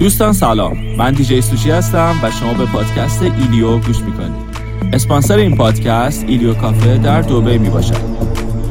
دوستان سلام، من دیجی سوشی هستم و شما به پادکست ایلیو گوش میکنید. اسپانسر این پادکست ایلیو کافه در دبی میباشد.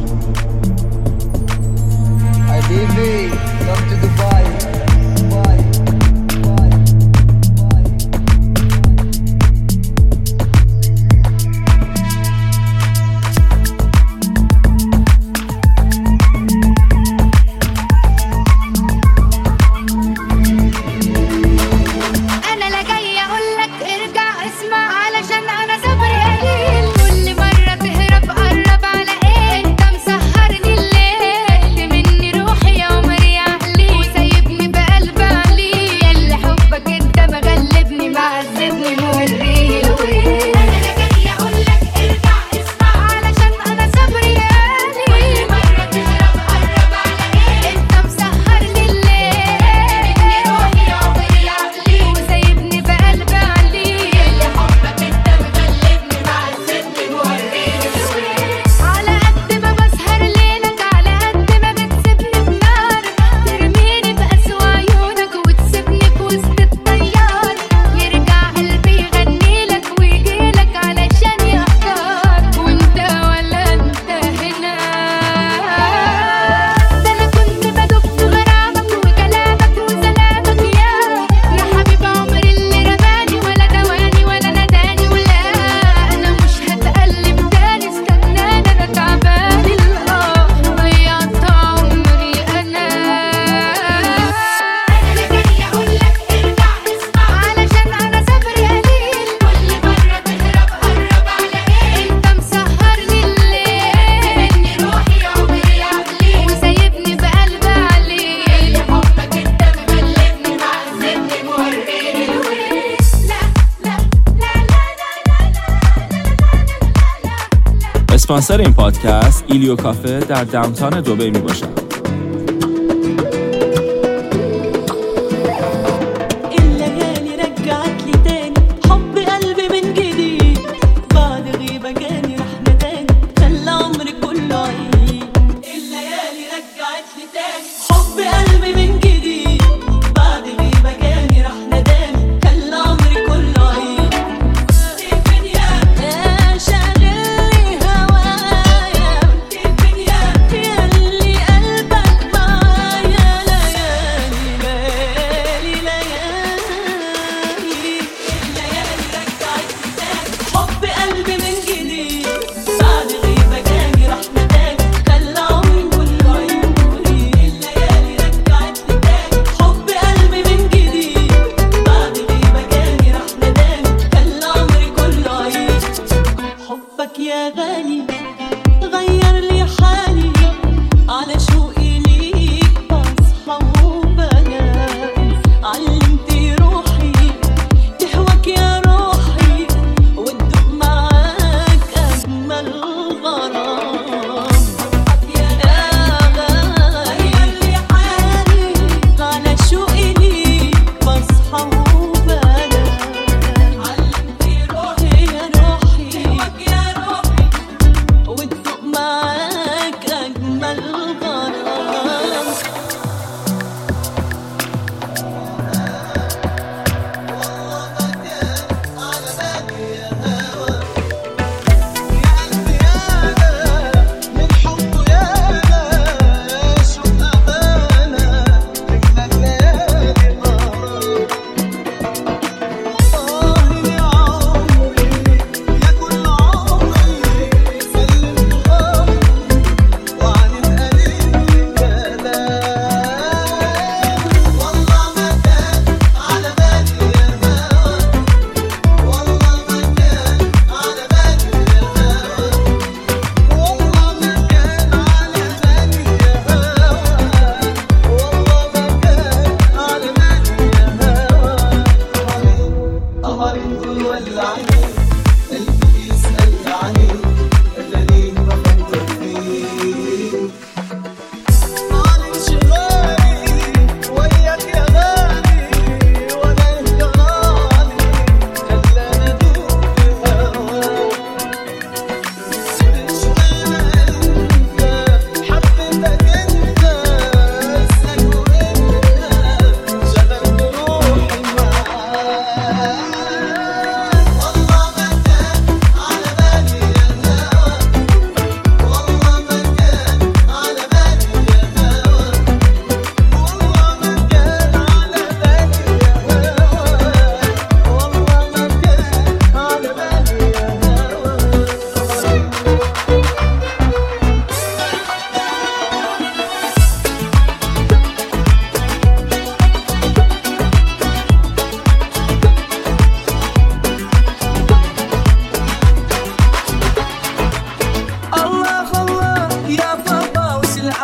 اسپانسر این پادکست ایلیو کافه در داونتاون دبی میباشد. شاغلني هوايا، يا اللي قلبي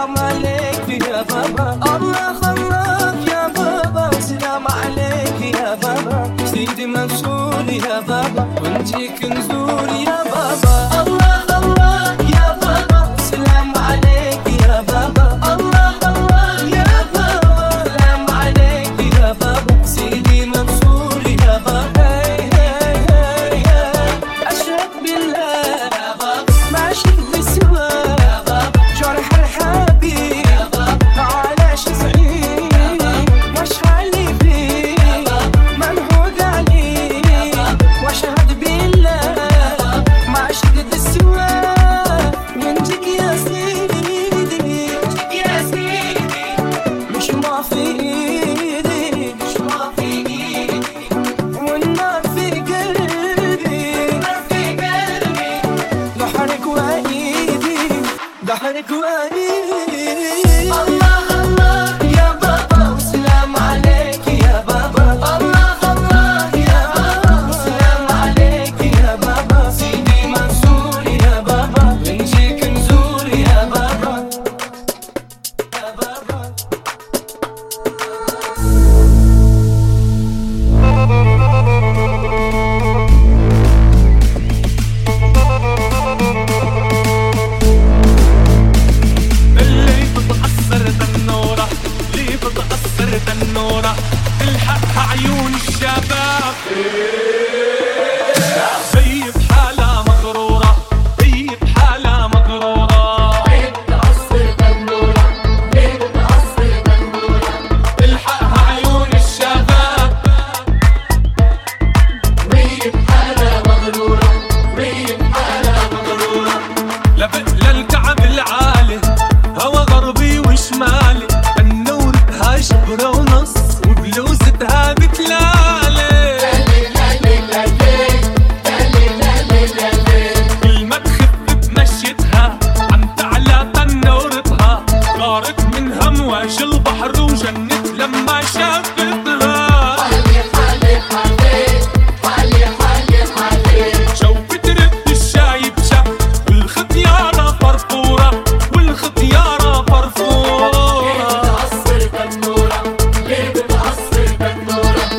سلام عليك يا بابا. الله خلاك يا بابا، سلام عليك يا بابا. سيدي منصور يا بابا، ونجيك نزور يا بابا. الله خلاك يا بابا، سلام عليك يا بابا. الله خلاك يا بابا، سلام عليك يا بابا. سيدي منصور يا بابا. أشهد بالله يا بابا، ما أشهد بسوى يا بابا. جرح الحبيب يا بابا، معلش سعيد وش خلي فيه منهود عليه. وأشهد بالله ما أشهد بسوى منجك يا سيدي، يا سيدي. مش ما في إيدي، مش ما في إيدي، والنار في قلبي، النار في قلبي. ضحرك وإيدي، ضحرك وإيدي. الله الله يا بابا، وسلام عليك يا بابا. الله الله يا بابا، وسلام عليك يا بابا. سيدي منصور يا بابا، بنجيك نزور يا بابا، يا بابا. اللي بتأثر تنورة، اللي بتأثر تنورة، الحقها عيون الشباب. هي بحالها مغرورة، هي بحالها مغرورة. ليه بتأثر تنورة، ليه بتأثر تنورة، الحقها عيون الشباب. وهي بحالها مغرورة، وهي بحالها مغرورة. لبق للكعب العالي، هوا غربي وشمالي، تنورتها شبرة ونص، وبلوزتها بتلالي. كل ما تخف بمشيتها، عم تعلى تنورتها. غارت من همواج البحر وجنت لما شافتها. شو بترد الشاي بشا، والختيارة فرفورة، والختيارة فرفورة. ليه بتأثر تنورة، ليه بتأثر تنورة.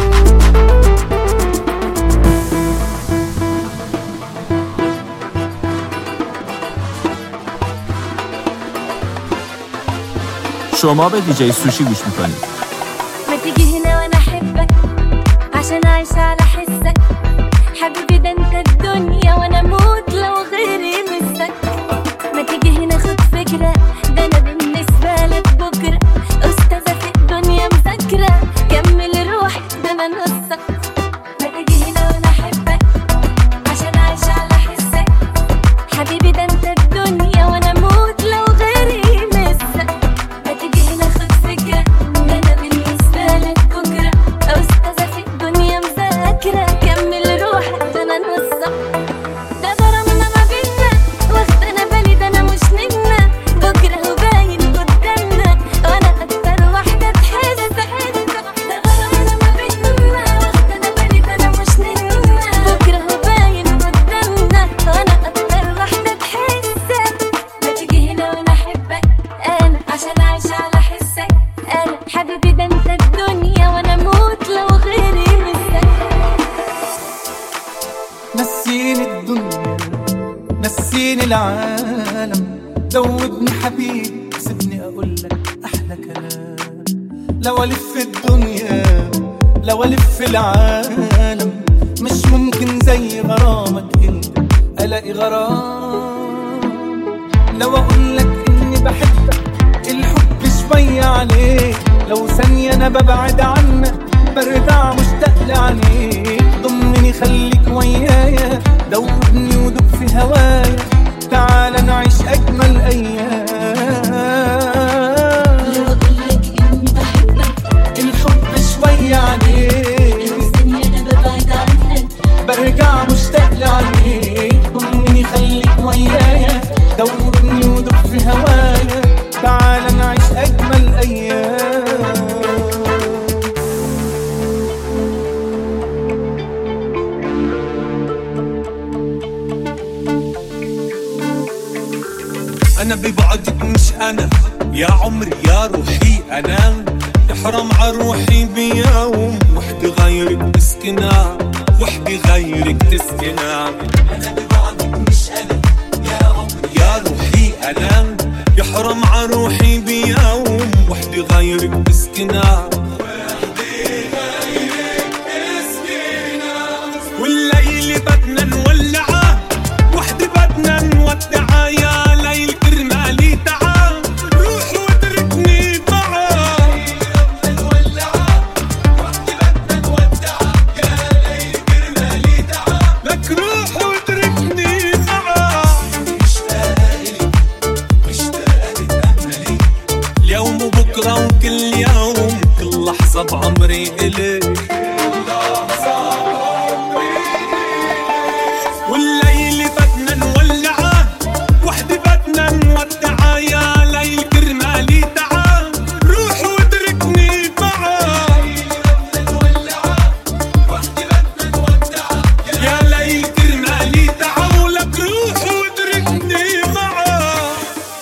شما به دیجی سوشی گوش میکنید. ما تيجي هنا وانا احبك، عشان اعيش على حسك. حبيبي ده انت الدنيا، وانا اموت لو غيري مسك. ما تيجي هنا خد فكرة، ده انا بالنسبة لك بكرة استاذة في الدنيا مذاكرة. كمل روحي ده انا نصك. ما تيجي هنا وانا احبك، عشان اعيش على حسك. حبيبي ده انت الدنيا، وانا اموت لو غيري مسك. ما تيجي هنا خد فكرة، ده انا بالنسبة لك بكرة استاذة في الدنيا مذاكرة. كمل روحك ده انا نصك. ده غرامنا ما بينا، واخد انا بالي ده انا مش نجمة. بكرة هو باين قدامنا، وانا اكتر واحدة تحس. ده غرامنا ما بينا، واخد انا بالي ده انا مش نجمة. بكرة هو باين قدامنا، وانا اكتر واحدة تحس. ما تيجي هنا وانا احبك انا، عشان اعيش على حسك. انا حبيبي ده انت الدنيا، وانا اموت لو غيري مسك. نسيني الدنيا، نسيني العالم. دوبني حبيبي، سيبني اقولك احلى كلام. لو الف الدنيا، لو الف العالم، مش ممكن زي غرامك انت الاقي غرام. لو اقولك اني بحبك، الحب شوية عليك. لو ثانية انا ببعد عنك، برجع مشتاق لعينيك. ضمني خليك ويايا، دوبني ودوب في هوايا. تعال نعيش اجمل ايام. لو اقولك اني بحبك، الحب شوية عليك. لو ثانية انا ببعد عنك، برجع مشتاق لعينيك. ضمني خليك ويايا، دوبني ودوب في هوايا. تعال نعيش اجمل ايام. أنا ببعد يا عمري يا روحي أنا يحرم عروحي بيوم وحدي غيرك تسكنها وحدي غيرك تسكنها. أنا ببعدك مش أنا يا عمري يا روحي أنا يحرم عروحي بيوم وحدي غيرك تسكنها والليل بدنا نولعه وحدي بدنا نودعه يا ليل كرمالي تعا روح واتركني معاه. وحدي بدنا نولعه يا ليل كرمالي تعا لك روح واتركني معاه. مشتاقة تتأملي اليوم وبكرة وكل يوم كل لحظة بعمري إليك. والليل بدنا نولعه وحدي بدنا نودعه يا ليل كرمالي تعا روح واتركني معاه. وحدي بدنا نودعه يا ليل كرمالي تعا ولك روح واتركني معاه.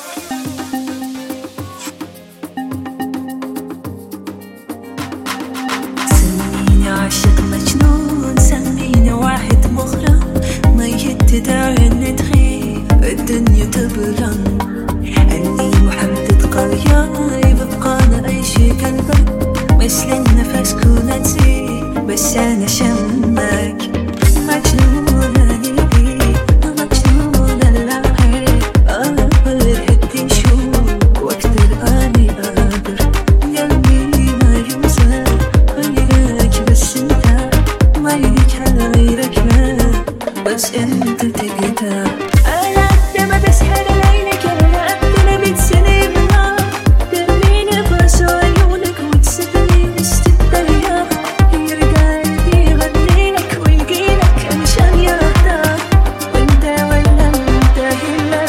سميني عاشق مجنون سميني واحد مغرم ميت تدعي ان تغيب الدنيا تبرم اني محدد قرية يبقى اي شي قلبك مثل النفس كون تزيد بس انا شمك مجنونة ليك مجنونة لعيك اقدر هدي شوق واكتر اني اقدر قلبي ما يمزح غيرك بس انت ما يليك على غيرك ما بس انت تقدر. انا قد ما بسحر عينك انا قد ما بتسني بالنار ترميني براسو عيونك وتسيبني وسط الدنيا يرجع قلبي يغنيلك ويجيلك عشان يرضاك وانت ولا انت هلا.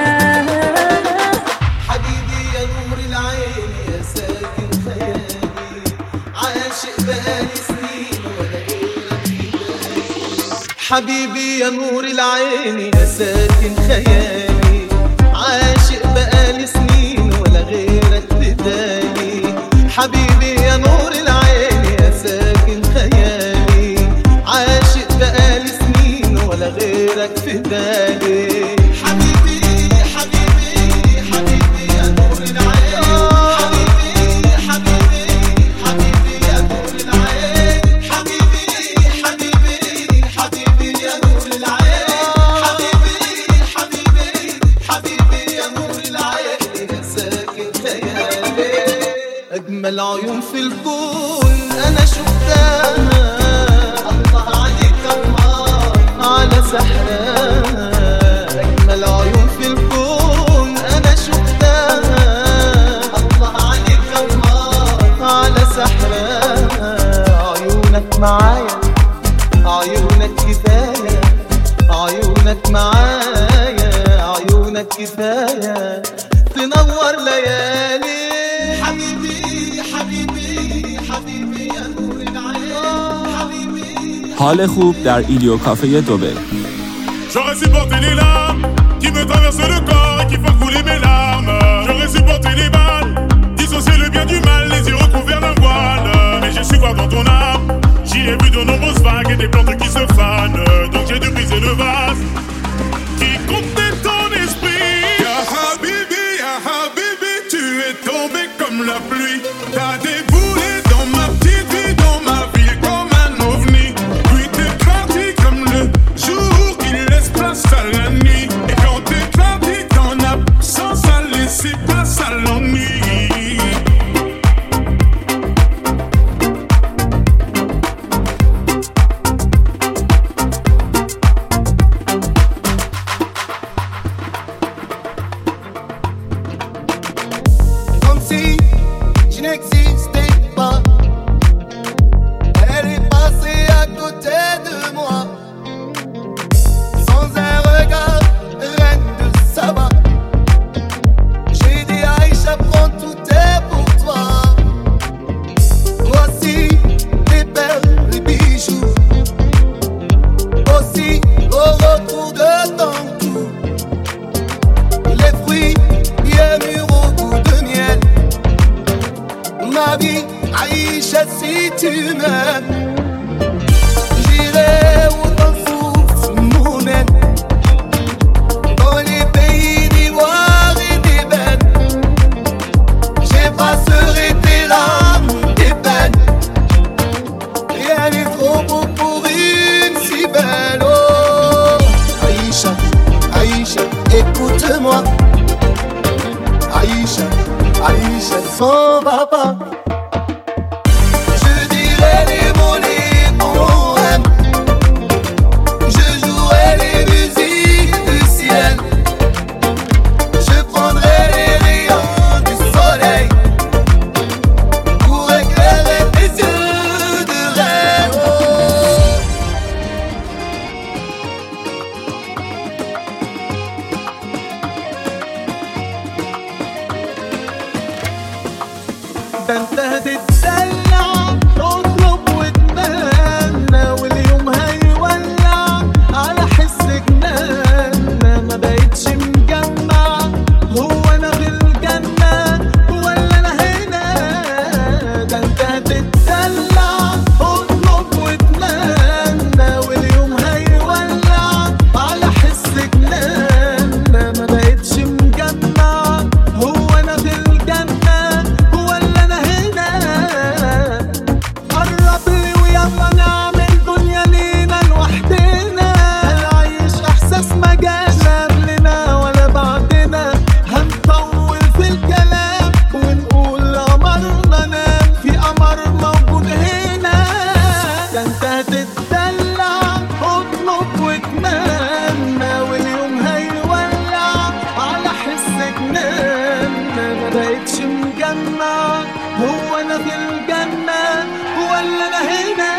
حبيبي يا نور العين يا ساكن خيالي عاشق بقالي سنين ولا غيرك في بالي. حبيبي يا نور العين يا ساكن خيالي عاشق بقالي سنين ولا غيرك في بالي. حبيبي يا نور العين يا ساكن خيالي عاشق بقالي سنين ولا غيرك في بالي. حبيبي حبيبي حبيبي يا نور العين حبيبي حبيبي حبيبي يا نور العين حبيبي حبيبي حبيبي يا نور العين حبيبي حبيبي حبيبي يا نور العين يا ساكن خيالي. أجمل عيون في الكون أنا شفتها الله عليك الله على سحرها. أجمل عيون في الكون أنا شفتها الله عليك الله على سحرها. عيونك معايا عيونك كفاية عيونك معايا عيونك كفاية تنور ليالي. حبيبي حبيبي حبيبي يا نور العين حبيبي. حال خوب در ایلیو کافه دبی. J'aurais supporté les larmes qui me traversent le corps et qui font couler mes larmes. J'aurais supporté les balles, dissocier le bien du mal, les yeux recouverts d'un voile. Mais j'ai su voir dans ton âme, j'y ai vu de nombreuses vagues et des plantes qui se fanent. Donc j'ai dû briser le vase qui contenait ton esprit. Ya Habibi, tu es tombé comme la pluie. T'as déboulé dans ma petite vie, dans ma ville comme un ovni. Puis t'es parti comme le jour qui laisse place à la nuit. Et quand t'es parti, ton absence a laissé place à l'ennui. Comme si je n'existais pas. Elle est passée à côté de moi. Sans un regard, reine de Saba. J'ai dit Aïcha, prends tout est pour toi. Voici les perles, les bijoux. Aussi au retour de ton cou. Les fruits bien mûrs au goût de miel. ma vie, Aïcha si tu m'aimes. J'irai où ton souffle nous mène, dans les pays d'ivoire et d'ébène. J'effacerai tes larmes, tes peines. Rien n'est trop beau pour une si belle. Oh Aïcha, Aïcha, écoute-moi. Aïcha, Aïcha, son papa. Je dirai les mots, les poèmes. Je jouerai les musiques du ciel. Je prendrai les rayons du soleil pour éclairer tes yeux de rêve. ده انت هتتدلع تطلب وتمنى واليوم هيولع على حس جنان. ما بقتش مجمع هو انا في الجنة ولا انا هنا. ده انت هتتدلع تطلب وتمنى واليوم هيولع على حس جنان. ما بقتش مجمع هو انا في الجنة ولا انا هنا. قرب لي ويلا نعمل دنيا لينا لوحدنا. هنعيش احساس ما جاش قبلنا ولا بعدنا. هنطول في الكلام ونقول قمرنا نام في قمر موجود هنا. ده انت هتتدلع اطلب وتمنى واليوم هيولع على حس جنان. ما بقتش مجمع هو انا في الجنة ولا انا هنا.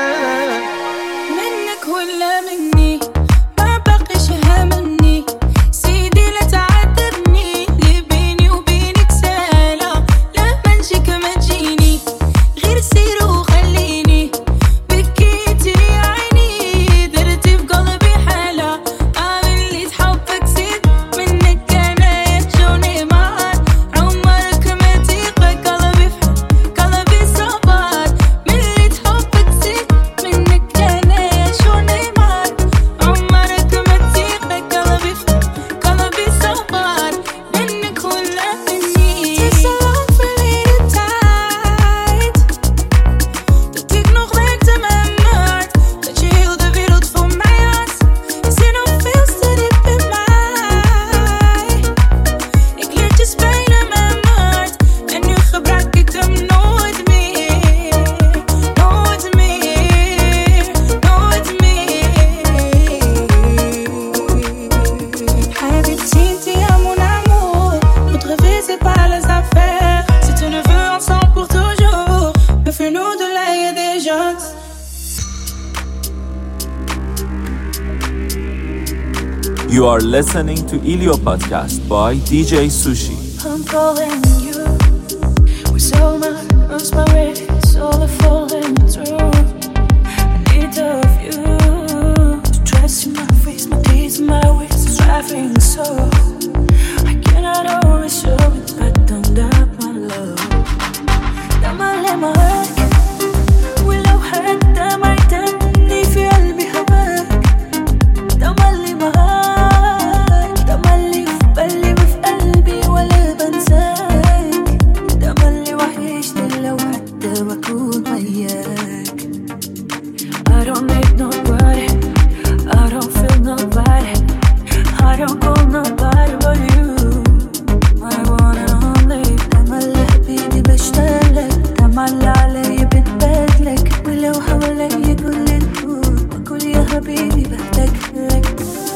منك ولا مني ما بقيش هامني. سيدي لا تعاتبني اللي بيني وبينك سالة. لا منجيك ما تجيني غير سير وخليني. بكيتي عيني درتي في قلبي حالة. اللي تحبك زيد منك انا يجوني معاك. عمرك ما تيقى قلبي في قلبي صبر. من اللي تحبك زيد منك انا يجوني معاك. عمرك ما تيقى قلبي في قلبي صبر. منك ولا مني. Takes so long for me to tide. Dat ik nog werkte met mijn hart. Dat je heel de wereld voor mij had. Is er nog veel te diep in mij. Ik leer je spelen met mijn hart. En nu gebruik ik hem nooit meer. Nooit meer. Nooit meer. Habibti, ti à mon amour. Notre vie c'est pas les affaires. Si tu le veux ensemble pour toujours, me fais-nous de l'ail et des gens. You are listening to Ilio Podcast by DJ Sushi. I'm calling you with so much inspiration, all the falling through. I need of you to trust in my face, my deeds, my ways, striving so. I cannot always show it, but don't doubt my love. Don't let my heart ولو حتى ما يتني في قلبي هواك. تملي معاك، تملي في بالي وفي قلبي ولا بنساك. تملي وحشني لو حتى بكون وياك. I don't need nobody, I don't feel nobody, I don't call nobody but you. I wanna only. تملي حبيبي بشتغلك، تملي علي بتبادلك. ولو حوالي كل الكون بقول يا حبيبي بحتاجلك.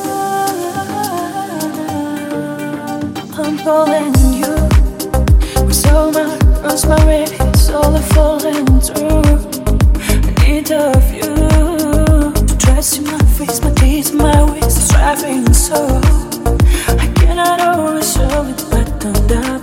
I'm calling you with so much inspiration, all the falling through. I need of you to trust in my face, my deeds, my ways, striving so. I cannot always show it, but don't doubt